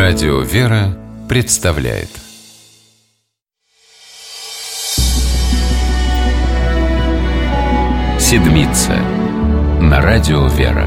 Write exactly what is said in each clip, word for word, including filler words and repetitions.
Радио «Вера» представляет «Седмица» на Радио «Вера».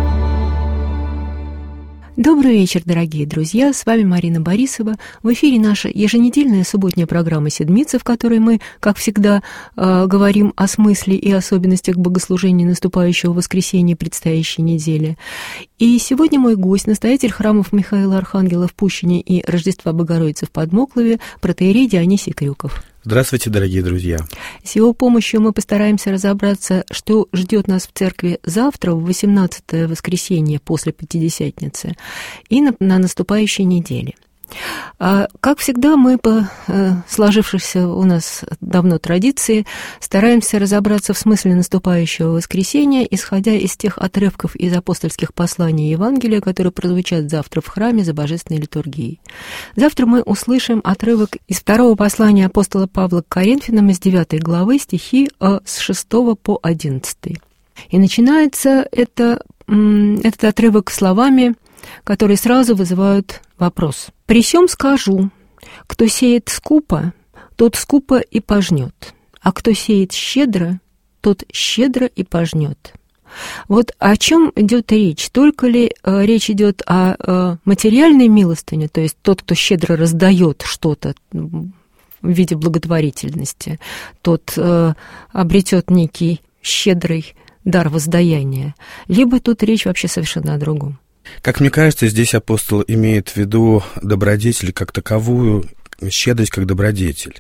Добрый вечер, дорогие друзья, с вами Марина Борисова. В эфире наша еженедельная субботняя программа «Седмица», в которой мы, как всегда, э, говорим о смысле и особенностях богослужения наступающего воскресенья предстоящей недели. И сегодня мой гость, настоятель храмов Михаила Архангела в Пущине и Рождества Богородицы в Подмоклове, протоиерей Дионисий Крюков. Здравствуйте, дорогие друзья! С его помощью мы постараемся разобраться, что ждет нас в церкви завтра, в восемнадцатое воскресенье после Пятидесятницы, и на, на наступающей неделе. Как всегда, мы по сложившейся у нас давно традиции стараемся разобраться в смысле наступающего воскресенья, исходя из тех отрывков из апостольских посланий и Евангелия, которые прозвучат завтра в храме за божественной литургией. Завтра мы услышим отрывок из второго послания апостола Павла к Коринфянам из девятой главы, стихи с шестого по одиннадцатый. И начинается это, этот отрывок словами, которые сразу вызывают вопрос. «При сём скажу, кто сеет скупо, тот скупо и пожнет, а кто сеет щедро, тот щедро и пожнет». Вот о чем идет речь? Только ли э, речь идет о э, материальной милостыне, то есть тот, кто щедро раздает что-то в виде благотворительности, тот э, обретет некий щедрый дар воздаяния, либо тут речь вообще совершенно о другом? Как мне кажется, здесь апостол имеет в виду добродетель как таковую, щедрость как добродетель.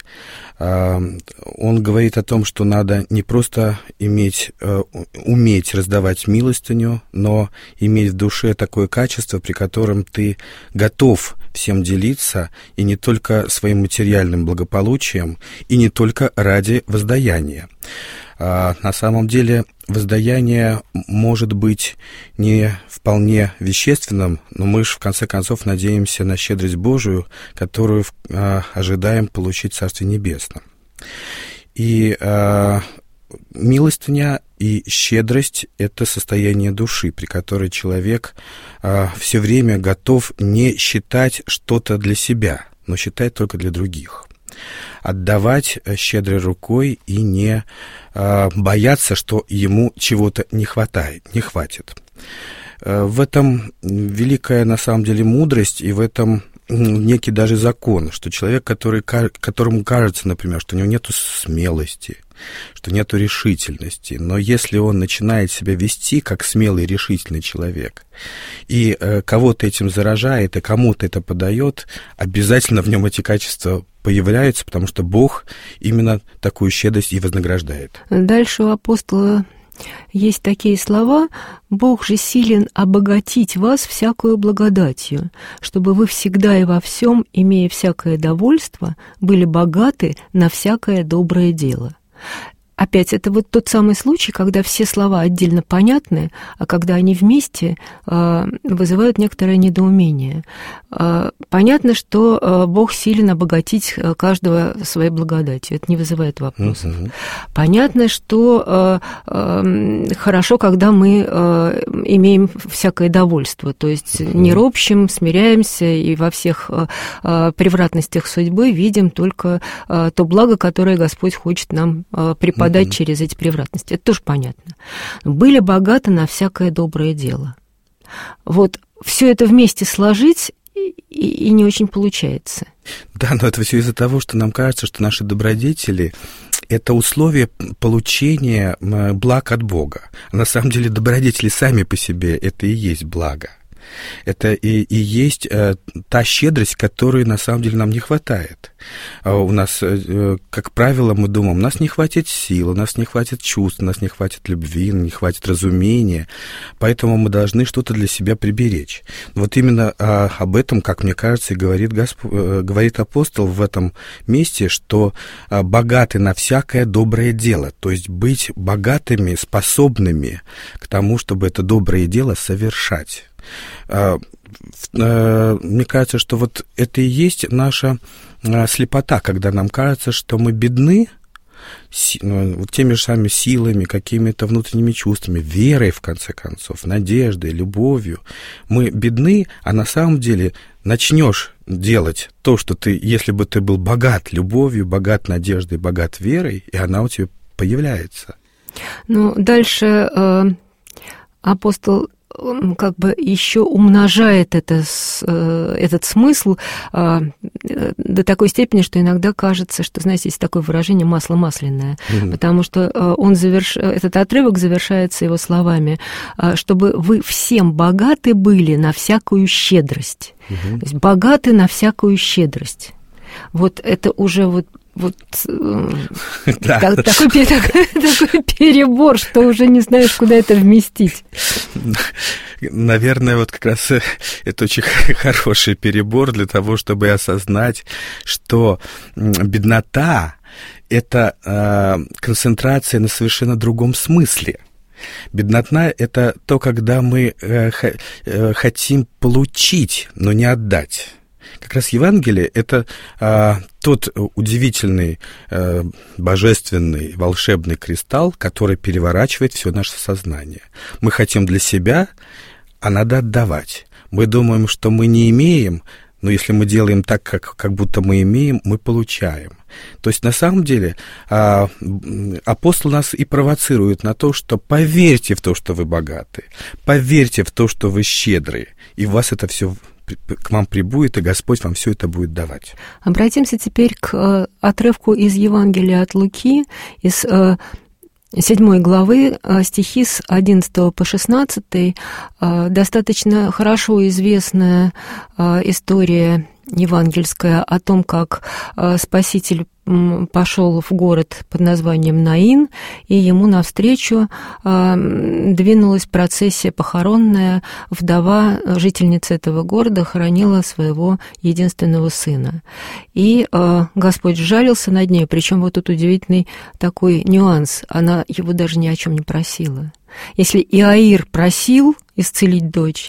Он говорит о том, что надо не просто иметь, уметь раздавать милостыню, но иметь в душе такое качество, при котором ты готов всем делиться, и не только своим материальным благополучием, и не только ради воздаяния. На самом деле воздаяние может быть не вполне вещественным, но мы же в конце концов надеемся на щедрость Божию, которую ожидаем получить в Царстве Небесном. И э, милостыня и щедрость — это состояние души, при которой человек э, все время готов не считать что-то для себя, но считать только для других. Отдавать щедрой рукой и не э, бояться, что ему чего-то не хватает, не хватит. Э, в этом великая, на самом деле, мудрость, и в этом некий даже закон, что человек, который, которому кажется, например, что у него нету смелости, что нету решительности, но если он начинает себя вести как смелый, решительный человек, и э, кого-то этим заражает, и кому-то это подает, обязательно в нем эти качества появляются, потому что Бог именно такую щедрость и вознаграждает. Дальше у апостола есть такие слова: «Бог же силен обогатить вас всякую благодатью, чтобы вы всегда и во всем, имея всякое довольство, были богаты на всякое доброе дело». Опять, это вот тот самый случай, когда все слова отдельно понятны, а когда они вместе, э, вызывают некоторое недоумение. Э, понятно, что э, Бог силен обогатить каждого своей благодатью, это не вызывает вопросов. Uh-huh. Понятно, что э, э, хорошо, когда мы э, имеем всякое довольство, то есть uh-huh. не ропщим, смиряемся и во всех э, э, превратностях судьбы видим только э, то благо, которое Господь хочет нам э, преподать подать mm-hmm. через эти превратности. Это тоже понятно. Были богаты на всякое доброе дело. Вот все это вместе сложить и, и не очень получается. Да, но это все из-за того, что нам кажется, что наши добродетели — это условие получения благ от Бога. А на самом деле добродетели сами по себе — это и есть благо. Это и, и есть э, та щедрость, которой на самом деле нам не хватает. А у нас, э, как правило, мы думаем, у нас не хватит сил, у нас не хватит чувств, у нас не хватит любви, не хватит разумения, поэтому мы должны что-то для себя приберечь. Вот именно э, об этом, как мне кажется, и говорит, Госп... э, говорит апостол в этом месте, что э, богаты на всякое доброе дело, то есть быть богатыми, способными к тому, чтобы это доброе дело совершать. Мне кажется, что вот это и есть наша слепота, когда нам кажется, что мы бедны, си, ну, вот теми же самыми силами, какими-то внутренними чувствами, верой, в конце концов, надеждой, любовью. Мы бедны, а на самом деле начнешь делать то, что ты, если бы ты был богат любовью, богат надеждой, богат верой, и она у тебя появляется. Ну, дальше э, апостол как бы еще умножает это, этот смысл до такой степени, что иногда кажется, что, знаете, есть такое выражение «масло масляное», mm-hmm. потому что он заверш... этот отрывок завершается его словами, чтобы вы всем богаты были на всякую щедрость. Mm-hmm. То есть богаты на всякую щедрость. Вот это уже вот Вот да. так, такой, такой, такой перебор, что уже не знаешь, куда это вместить. Наверное, вот как раз это очень хороший перебор для того, чтобы осознать, что беднота – это э, концентрация на совершенно другом смысле. Беднота – это то, когда мы э, э, хотим получить, но не отдать. Как раз Евангелие – это а, тот удивительный, а, божественный, волшебный кристалл, который переворачивает все наше сознание. Мы хотим для себя, а надо отдавать. Мы думаем, что мы не имеем, но если мы делаем так, как, как будто мы имеем, мы получаем. То есть, на самом деле, а, апостол нас и провоцирует на то, что поверьте в то, что вы богаты, поверьте в то, что вы щедрые, и у вас это все к вам прибудет, и Господь вам все это будет давать. Обратимся теперь к отрывку из Евангелия от Луки, из седьмой главы, стихи с одиннадцатого по шестнадцатый. Достаточно хорошо известная история евангельская о том, как Спаситель пошел в город под названием Наин, и ему навстречу двинулась процессия похоронная. Вдова, жительница этого города, хоронила своего единственного сына. И Господь сжалился над ней, причем вот тут удивительный такой нюанс. Она его даже ни о чем не просила. Если Иаир просил исцелить дочь,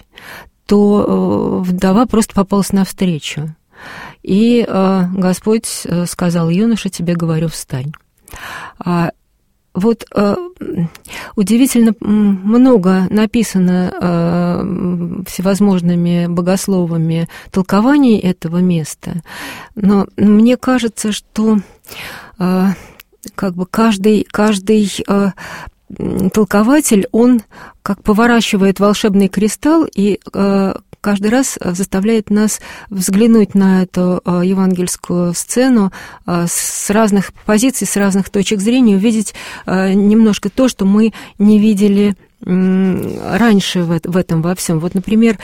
то вдова просто попалась навстречу. И э, Господь сказал: «Юноша, тебе говорю, встань». А, вот э, удивительно много написано э, всевозможными богословами толкований этого места, но мне кажется, что э, как бы каждый, каждый э, толкователь, он как поворачивает волшебный кристалл и э, каждый раз заставляет нас взглянуть на эту евангельскую сцену с разных позиций, с разных точек зрения, увидеть немножко то, что мы не видели раньше в этом во всем. Вот, например,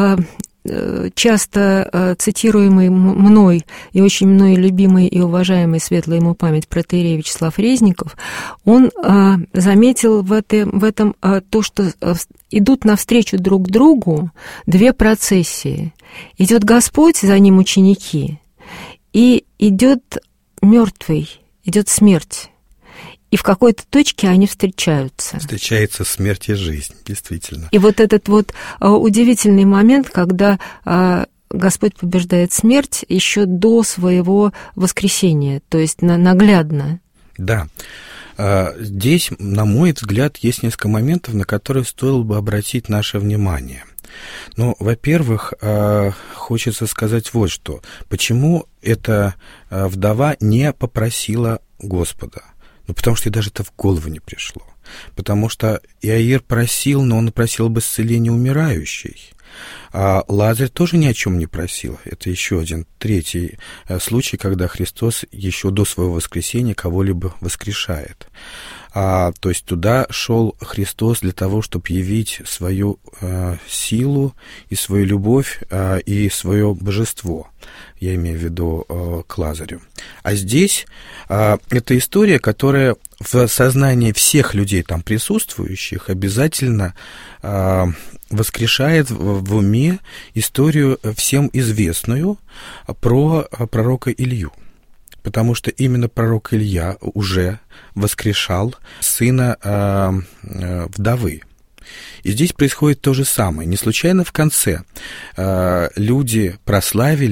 часто цитируемый мной и очень мной любимый и уважаемый, светлая ему память, протоиерей Вячеслав Резников, он заметил в этом, в этом то, что идут навстречу друг другу две процессии. Идет Господь, за ним ученики, и идет мертвый, идет смерть. И в какой-то точке они встречаются. Встречается смерть и жизнь, действительно. И вот этот вот удивительный момент, когда Господь побеждает смерть еще до своего воскресения, то есть наглядно. Да. Здесь, на мой взгляд, есть несколько моментов, на которые стоило бы обратить наше внимание. Ну, во-первых, хочется сказать вот что. Почему эта вдова не попросила Господа? Ну, потому что ей даже это в голову не пришло. Потому что Иаир просил, но он просил об исцелении умирающей. А Лазарь тоже ни о чем не просил. Это еще один, третий случай, когда Христос еще до своего воскресения кого-либо воскрешает. А, то есть туда шел Христос для того, чтобы явить свою а, силу и свою любовь а, и свое божество. Я имею в виду а, к Лазарю. А здесь а, это история, которая в сознании всех людей там присутствующих обязательно а, воскрешает в, в уме историю всем известную про пророка Илью. Потому что именно пророк Илья уже воскрешал сына э, э, вдовы. И здесь происходит то же самое. Не случайно в конце э, люди прославили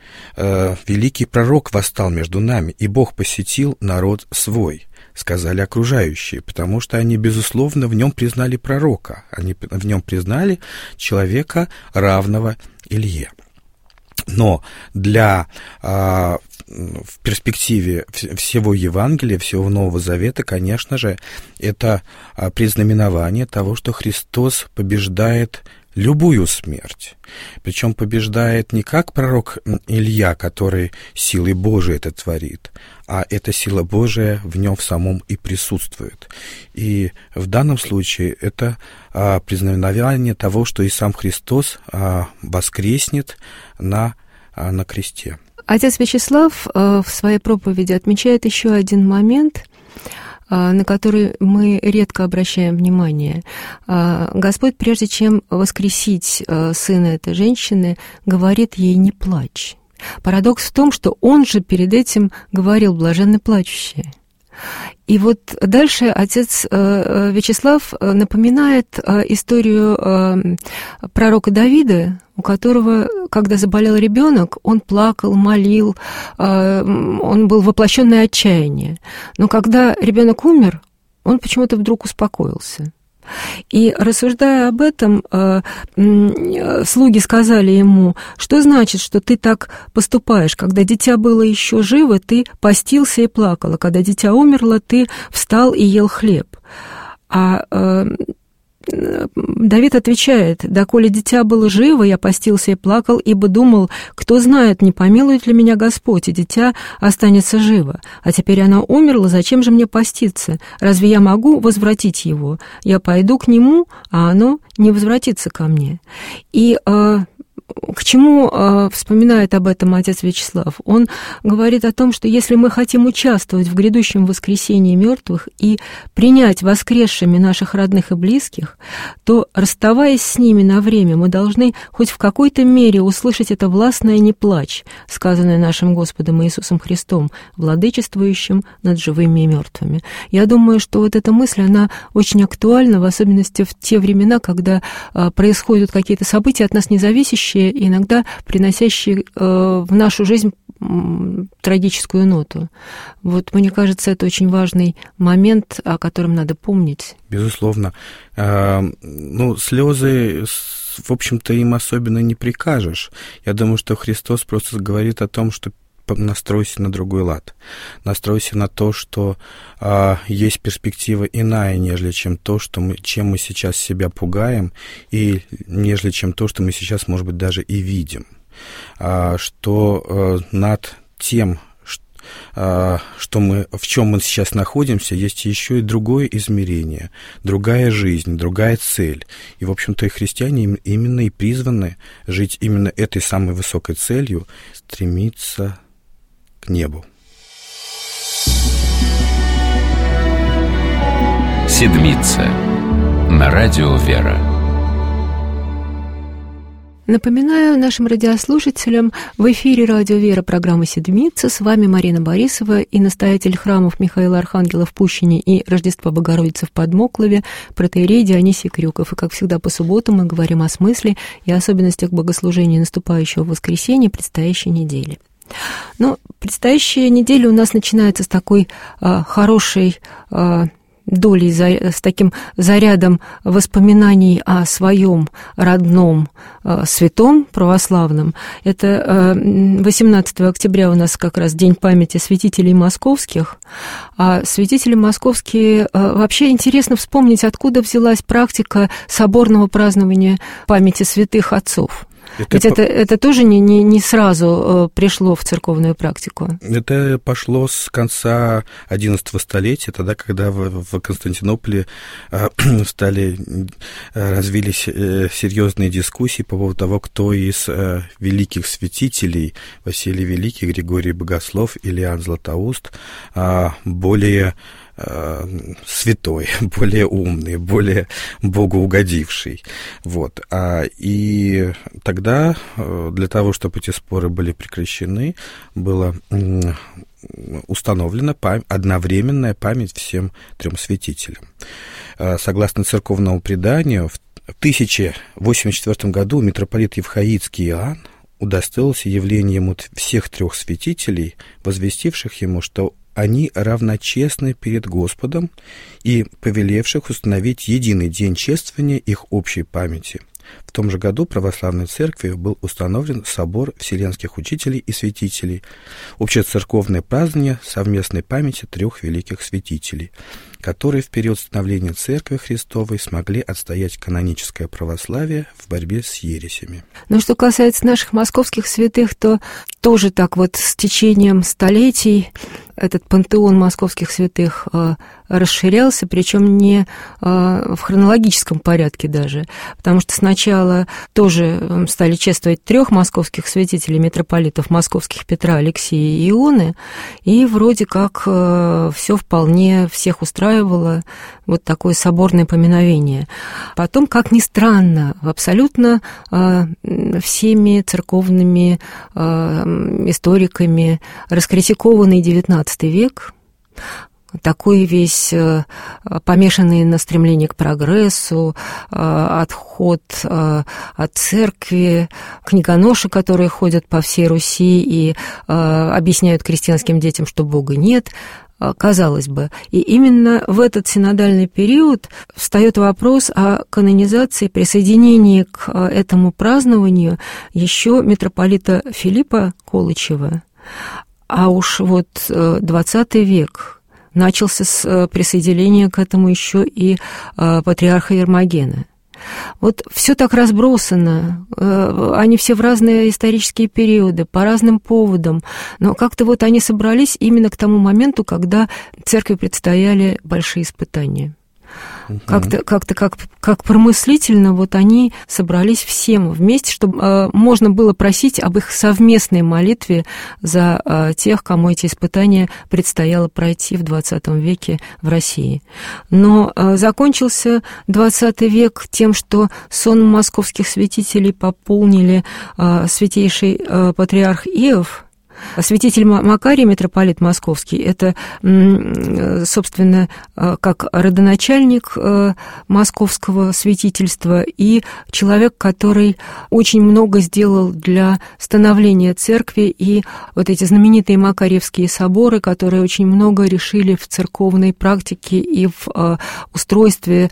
великий пророк восстал между нами, и Бог посетил народ свой», сказали окружающие, потому что они, безусловно, в нем признали пророка, они в нем признали человека, равного Илье. Но для, а, в перспективе всего Евангелия, всего Нового Завета, конечно же, это предзнаменование того, что Христос побеждает любую смерть. Причем побеждает не как пророк Илья, который силой Божией это творит, а эта сила Божия в нем в самом и присутствует. И в данном случае это а, предзнаменование того, что и сам Христос а, воскреснет на, а, на кресте. Отец Вячеслав а, в своей проповеди отмечает еще один момент, на который мы редко обращаем внимание. Господь, прежде чем воскресить сына этой женщины, говорит ей: «Не плачь». Парадокс в том, что он же перед этим говорил: «Блаженны плачущие». И вот дальше отец Вячеслав напоминает историю пророка Давида, у которого, когда заболел ребенок, он плакал, молил, он был воплощенное отчаяние. Но когда ребенок умер, он почему-то вдруг успокоился. И, рассуждая об этом, слуги сказали ему: «Что значит, что ты так поступаешь? Когда дитя было еще живо, ты постился и плакал, а когда дитя умерло, ты встал и ел хлеб». А Давид отвечает: «Доколе дитя было живо, я постился и плакал, ибо думал, кто знает, не помилует ли меня Господь, и дитя останется живо. А теперь оно умерло, зачем же мне поститься? Разве я могу возвратить его? Я пойду к нему, а оно не возвратится ко мне». И к чему э, вспоминает об этом отец Вячеслав? Он говорит о том, что если мы хотим участвовать в грядущем воскресении мертвых и принять воскресшими наших родных и близких, то, расставаясь с ними на время, мы должны хоть в какой-то мере услышать это властное «не плачь», сказанное нашим Господом Иисусом Христом, владычествующим над живыми и мертвыми. Я думаю, что вот эта мысль, она очень актуальна, в особенности в те времена, когда э, происходят какие-то события от нас независящие, и иногда приносящие э, в нашу жизнь трагическую ноту. Вот, мне кажется, это очень важный момент, о котором надо помнить. Безусловно. А, ну, слезы, в общем-то, им особенно не прикажешь. Я думаю, что Христос просто говорит о том, что настройся на другой лад, настройся на то, что а, есть перспектива иная, нежели чем то, что мы, чем мы сейчас себя пугаем, и нежели чем то, что мы сейчас, может быть, даже и видим, а, что а, над тем, что, а, что мы, в чем мы сейчас находимся, есть еще и другое измерение, другая жизнь, другая цель. И, в общем-то, и христиане именно и призваны жить именно этой самой высокой целью, стремиться к небу. Седмица на радио «Вера». Напоминаю нашим радиослушателям, в эфире радио «Вера» программа «Седмица». С вами Марина Борисова и настоятель храмов Михаила Архангела в Пущине и Рождества Богородицы в Подмоклове, протоиерей Дионисий Крюков. И, как всегда, по субботам мы говорим о смысле и особенностях богослужения наступающего воскресенья, предстоящей недели. Но предстоящая неделя у нас начинается с такой а, хорошей а, долей, за, с таким зарядом воспоминаний о своем родном а, святом православном. Это а, восемнадцатого октября у нас как раз День памяти святителей московских. А святители московские, а, вообще интересно вспомнить, откуда взялась практика соборного празднования памяти святых отцов. Это Ведь по... это, это тоже не, не, не сразу пришло в церковную практику. Это пошло с конца одиннадцатого столетия, тогда, когда в, в Константинополе э, стали, э, развились э, серьезные дискуссии по поводу того, кто из э, великих святителей, Василий Великий, Григорий Богослов или Иоанн Златоуст, э, более святой, более умный, более богоугодивший. Вот. А, и тогда для того, чтобы эти споры были прекращены, было установлена пам- одновременная память всем трем святителям. Согласно церковному преданию, в тысяча восемьдесят четвёртом году митрополит Евхаидский Иоанн удостоился явления ему всех трех святителей, возвестивших ему, что они равночестны перед Господом, и повелевших установить единый день чествования их общей памяти. В том же году православной церкви был установлен собор вселенских учителей и святителей, общецерковное празднование совместной памяти трех великих святителей, которые в период становления Церкви Христовой смогли отстоять каноническое православие в борьбе с ересями. Ну, что касается наших московских святых, то тоже так вот с течением столетий этот пантеон московских святых э, расширялся, причем не э, в хронологическом порядке даже, потому что сначала тоже стали чествовать трех московских святителей, митрополитов московских Петра, Алексея и Ионы, и вроде как э, все вполне всех устраивало, вот такое соборное поминовение. Потом, как ни странно, абсолютно э, всеми церковными э, историками раскритикованный девятнадцатый век, такой весь помешанный на стремлении к прогрессу, отход от церкви, книгоноши, которые ходят по всей Руси и объясняют крестьянским детям, что Бога нет. Казалось бы. И именно в этот синодальный период встает вопрос о канонизации, присоединении к этому празднованию еще митрополита Филиппа Колычева. А уж вот двадцатый век начался с присоединения к этому еще и патриарха Ермогена. Вот все так разбросано, они все в разные исторические периоды, по разным поводам, но как-то вот они собрались именно к тому моменту, когда церкви предстояли большие испытания. Uh-huh. Как-то, как-то как, как промыслительно вот они собрались всем вместе, чтобы э, можно было просить об их совместной молитве за э, тех, кому эти испытания предстояло пройти в двадцатом веке в России. Но э, закончился двадцатый век тем, что сон московских святителей пополнили э, святейший э, патриарх Иов. Святитель Макарий, митрополит московский, это, собственно, как родоначальник московского святительства и человек, который очень много сделал для становления церкви, и вот эти знаменитые Макарьевские соборы, которые очень много решили в церковной практике и в устройстве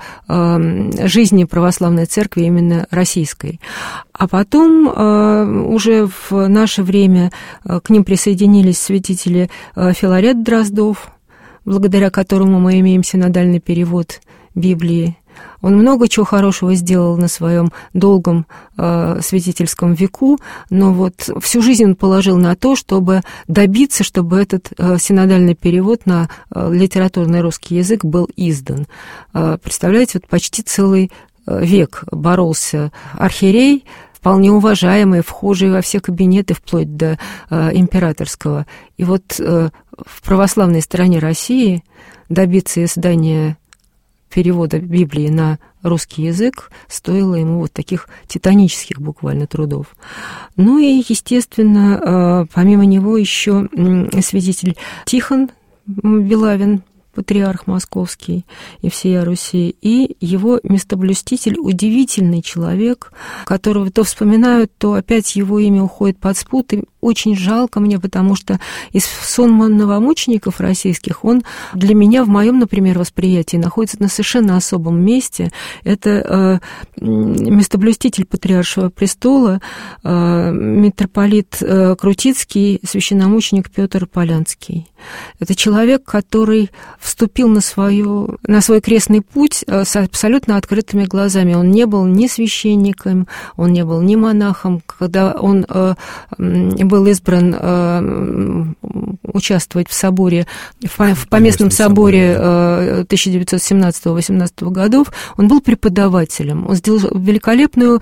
жизни православной церкви, именно российской. А потом уже в наше время к ним присоединились святители Филарет Дроздов, благодаря которому мы имеем синодальный перевод Библии. Он много чего хорошего сделал на своем долгом э, святительском веку, но вот всю жизнь он положил на то, чтобы добиться, чтобы этот э, синодальный перевод на э, литературный русский язык был издан. Э, представляете, вот почти целый век боролся архиерей, вполне уважаемый, вхожий во все кабинеты, вплоть до э, императорского. И вот э, в православной стране России добиться издания перевода Библии на русский язык стоило ему вот таких титанических буквально трудов. Ну и, естественно, э, помимо него еще святитель Тихон Белавин, патриарх московский и всея Руси, и его местоблюститель, удивительный человек, которого то вспоминают, то опять его имя уходит под спут, и очень жалко мне, потому что из сонма новомучеников российских он для меня, в моем, например, восприятии, находится на совершенно особом месте. Это э, местоблюститель Патриаршего престола, э, митрополит э, Крутицкий, священномученик Петр Полянский. Это человек, который вступил на, свою, на свой крестный путь с абсолютно открытыми глазами. Он не был ни священником, он не был ни монахом. Когда он э, был избран э, участвовать в соборе, в, в поместном соборе э, тысяча девятьсот семнадцатого-восемнадцатого годов, он был преподавателем. Он сделал великолепную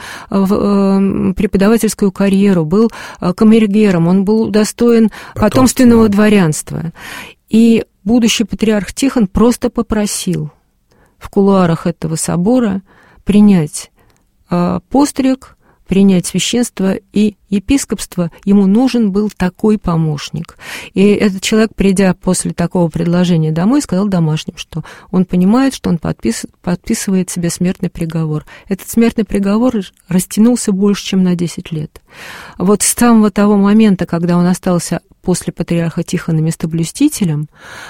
э, преподавательскую карьеру, был э, камергером, он был удостоен потомственного дворянства. И будущий патриарх Тихон просто попросил в кулуарах этого собора принять э, постриг, принять священство и епископство, ему нужен был такой помощник. И этот человек, придя после такого предложения домой, сказал домашним, что он понимает, что он подпис, подписывает себе смертный приговор. Этот смертный приговор растянулся больше, чем на десять лет. Вот с самого того момента, когда он остался после патриарха Тихона местоблюстителем,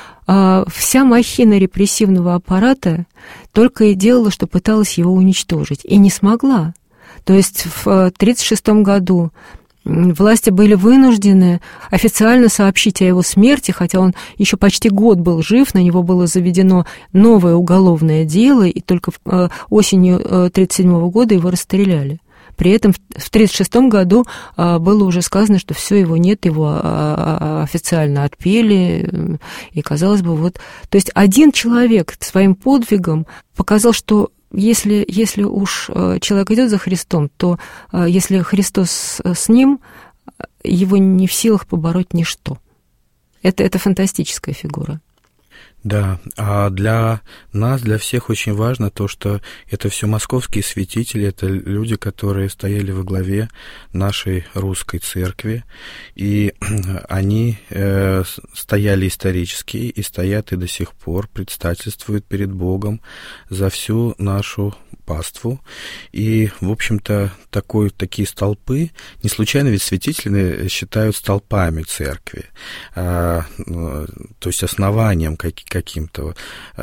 вся махина репрессивного аппарата только и делала, что пыталась его уничтожить, и не смогла. То есть в тысяча девятьсот тридцать шестом году власти были вынуждены официально сообщить о его смерти, хотя он еще почти год был жив, на него было заведено новое уголовное дело, и только осенью тысяча девятьсот тридцать седьмого года его расстреляли. При этом в тысяча девятьсот тридцать шестом году было уже сказано, что все, его нет, его официально отпели, и, казалось бы, вот... То есть один человек своим подвигом показал, что если, если уж человек идет за Христом, то если Христос с ним, его не в силах побороть ничто. Это, это фантастическая фигура. Да, а для нас, для всех очень важно то, что это все московские святители, это люди, которые стояли во главе нашей русской церкви, и они э, стояли исторически и стоят и до сих пор, предстательствуют перед Богом за всю нашу паству. И, в общем-то, такой, такие столпы, не случайно ведь святители считают столпами церкви, а, то есть основанием каким каким-то,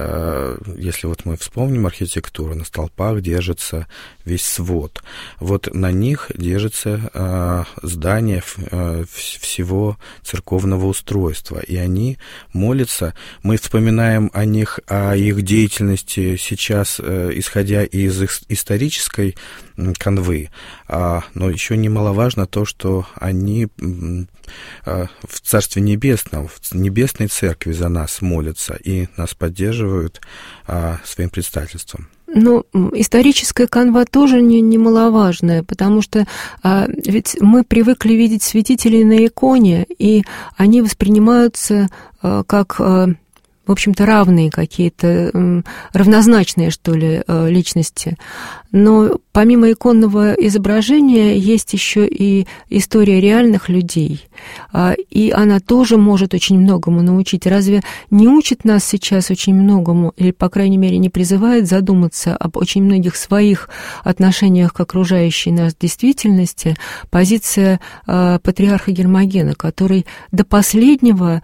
если вот мы вспомним архитектуру, на столпах держится весь свод. Вот на них держится здание всего церковного устройства, и они молятся. Мы вспоминаем о них, о их деятельности сейчас, исходя из их исторической канвы, но еще немаловажно то, что они в Царстве Небесном, в Небесной Церкви за нас молятся и нас поддерживают своим предстательством. Ну, историческая канва тоже не, немаловажная, потому что а, ведь мы привыкли видеть святителей на иконе, и они воспринимаются а, как... А, в общем-то, равные какие-то, равнозначные, что ли, личности. Но помимо иконного изображения есть еще и история реальных людей, и она тоже может очень многому научить. Разве не учит нас сейчас очень многому, или, по крайней мере, не призывает задуматься об очень многих своих отношениях к окружающей нас действительности позиция патриарха Гермогена, который до последнего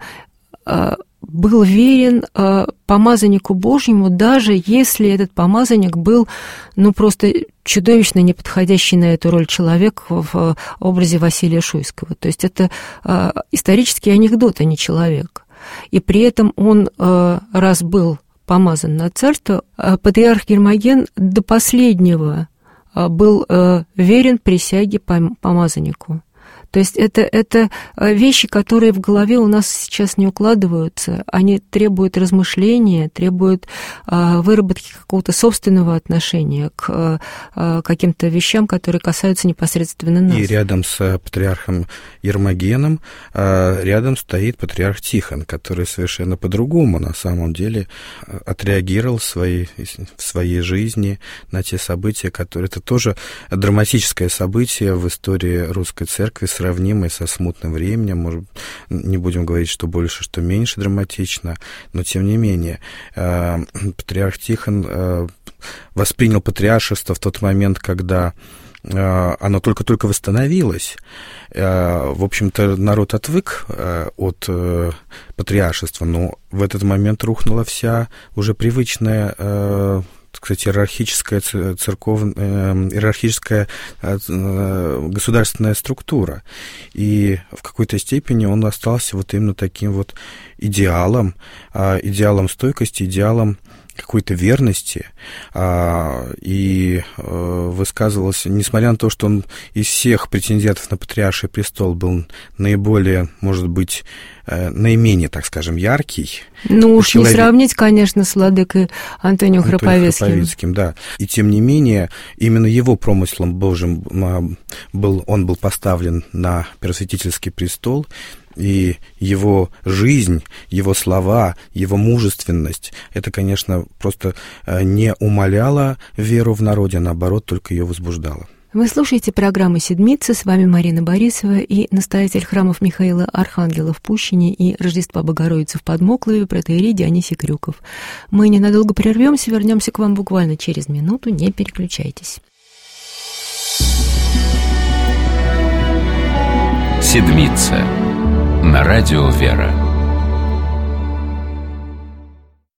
был верен э, помазаннику Божьему, даже если этот помазанник был, ну, просто чудовищно неподходящий на эту роль человек в, в образе Василия Шуйского. То есть это э, исторический анекдот, а не человек. И при этом он, э, раз был помазан на царство, э, патриарх Гермоген до последнего э, был э, верен присяге пом- помазаннику. То есть это, это вещи, которые в голове у нас сейчас не укладываются. Они требуют размышления, требуют а, выработки какого-то собственного отношения к а, каким-то вещам, которые касаются непосредственно нас. И рядом с патриархом Гермогеном а, рядом стоит патриарх Тихон, который совершенно по-другому на самом деле отреагировал в своей, в своей жизни на те события, которые... Это тоже драматическое событие в истории русской церкви, сравнимой со смутным временем, может, не будем говорить, что больше, что меньше драматично, но тем не менее, э, патриарх Тихон э, воспринял патриаршество в тот момент, когда э, оно только-только восстановилось. Э, в общем-то, народ отвык э, от э, патриаршества, но в этот момент рухнула вся уже привычная э, кстати, иерархическая, церков... иерархическая государственная структура. И в какой-то степени он остался вот именно таким вот идеалом, идеалом стойкости, идеалом какой-то верности, и высказывался, несмотря на то, что он из всех претендентов на патриарший престол был наиболее, может быть, наименее, так скажем, яркий. Ну уж человек... не сравнить, конечно, с владыкой Антонием Храповецким. Храповецким, да. И тем не менее, именно его промыслом Божьим был, он был поставлен на первосвятительский престол, и его жизнь, его слова, его мужественность, это, конечно, просто не умаляло веру в народе, а наоборот, только ее возбуждало. Вы слушаете программу «Седмица». С вами Марина Борисова и настоятель храмов Михаила Архангела в Пущине и Рождества Богородицы в Подмоклове протоиерей Дионисий Крюков. Мы ненадолго прервемся, вернемся к вам буквально через минуту. Не переключайтесь. «Седмица» на радио «Вера».